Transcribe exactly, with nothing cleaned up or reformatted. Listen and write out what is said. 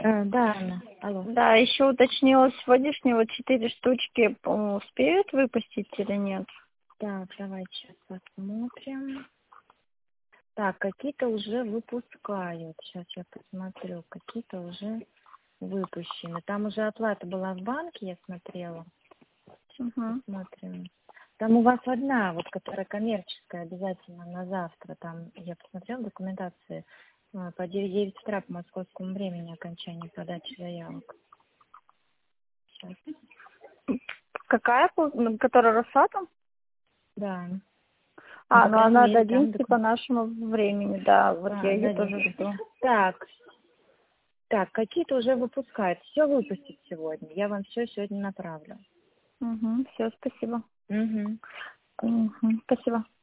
Э, да, Анна. Алло. Да, еще уточнила, сегодняшние вот четыре штучки э, успеют выпустить или нет? Так, давайте сейчас посмотрим. Так, какие-то уже выпускают. Сейчас я посмотрю. Какие-то уже выпущены. Там уже оплата была в банке, я смотрела. Угу. Посмотрим. Там у вас одна, вот, которая коммерческая, обязательно на завтра. Там, я посмотрела документации, э, по девять утра по московскому времени окончание подачи заявок. Сейчас. Какая, пол- ну, которая Росатом? Да. Ну, А, по ну крайней она до мере, там одиннадцати по документ. нашему времени, да, вот я А, ее да, тоже нет. жду. Так, так, какие-то уже выпускают. Все выпустят сегодня. Я вам все сегодня направлю. Угу, все, спасибо. Угу. Угу, спасибо.